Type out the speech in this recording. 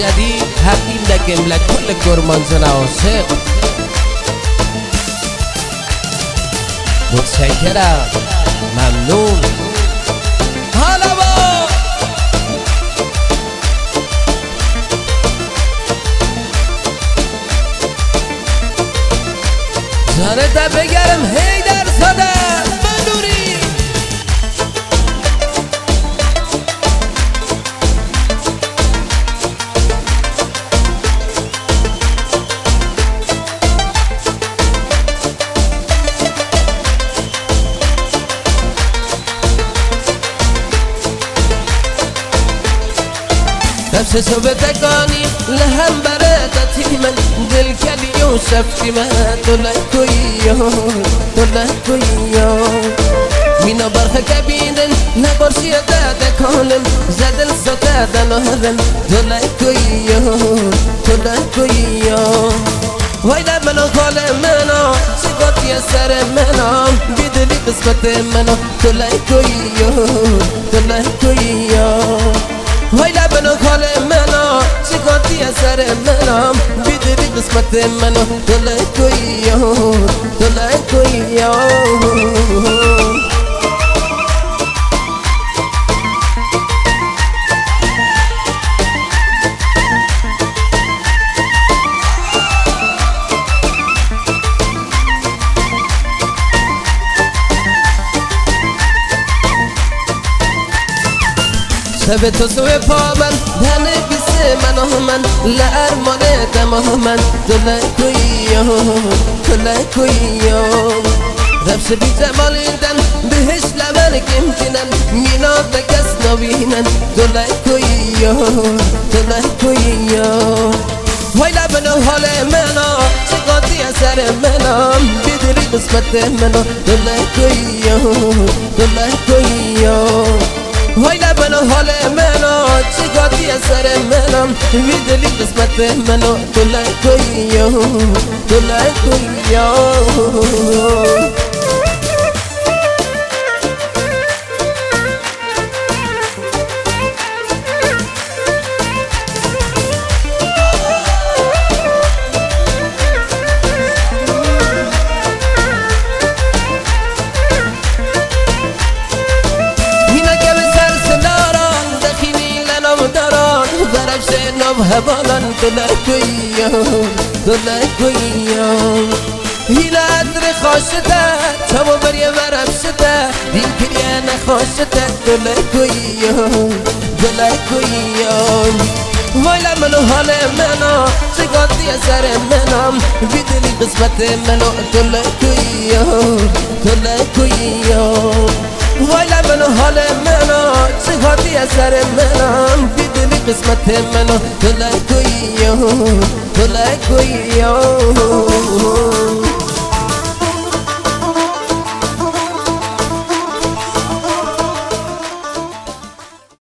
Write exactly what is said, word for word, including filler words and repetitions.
جدید تقدیم دکم لکل کرمانزن عاشق. متشکرم، ممنون. حالا با جانت بگرم هی در زده بدوری نفس شو بتکانی لهم براتتی من دل کلی و شفتی من تو لکویو تو لکویو مینا برخ کبیدن نبرشی داد کالن زدل ستا دنهرن تو لکویو تو لکویو وای منو خال منو سکوتی سر منو بیدلی قسمت منو تو لکویو تو لکویو وای لبنو خال منو چیکاتی سر منم بیدری قسمت منو دل کویو دل کویو شب تو سوی پا من دنه بیسه من آه من لرمانه دماه من دل کویو دل کویو رفش بی جمالیدن بهش لبن کمکنن مینا بکس نبینن دل کویو دل کویو وای لبن حال منو چقاتی سر منم بیدری قسمت منو دل کویو دل کویو وای لبن حال منو چیکاتی سر منم ویدلی قسمت منو تو لکویو تو لکویو هبالان دلکویو دلکویو هیلا عطر خوشته چابو بریه ورفشته دین کریه نخوشته دلکویو دلکویو وای لمنو حال منو چگاتی سر منم بیدلی قسمت منو دلکویو دلکویو وای لمنو حال منو چگاتی سر منم بیدلی قسمت منو تو لکویو تو لکویو